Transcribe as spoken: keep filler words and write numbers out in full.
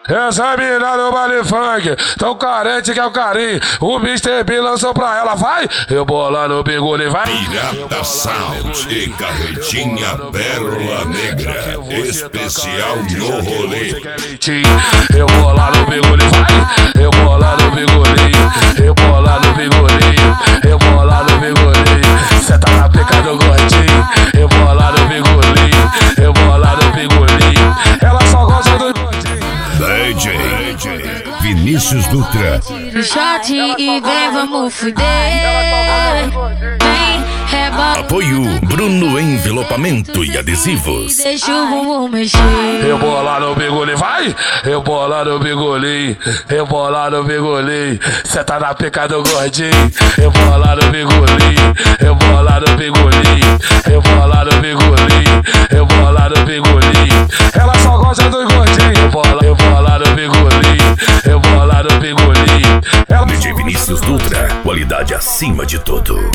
Essa mina do baile funk, tão carente que é o carinho. O mister B lançou pra ela, vai! Rebola no bigode, vai! Pirata Sound e Carretinha Pérola Negra, especial no rolê. Rebola no bigode, vai! Rebola no bigodinho, rebola no bigodinho, rebola no bigodinho. Cê tá na pica do gordinho, rebola no bigodinho, rebola no bigodinho. Ela só gosta do gordinho. D J Vinícius Dutra. Shot e vem, vamos fuder. Vem, rebola. Apoio Bruno Envelopamento e Adesivos. Deixa o bumbum mexer. Rebola no bigode, vai! Rebola no bigolinho, rebola no bigolinho. Cê tá na pica do gordinho, rebola no bigolinho, rebola no bigolinho, rebola no bigolinho, rebola no bigolinho. Ela só gosta dos gordinhos, rebola, rebola no bigolinho, rebola no bigolinho. Ela... D J Vinícius Dutra, qualidade acima de tudo.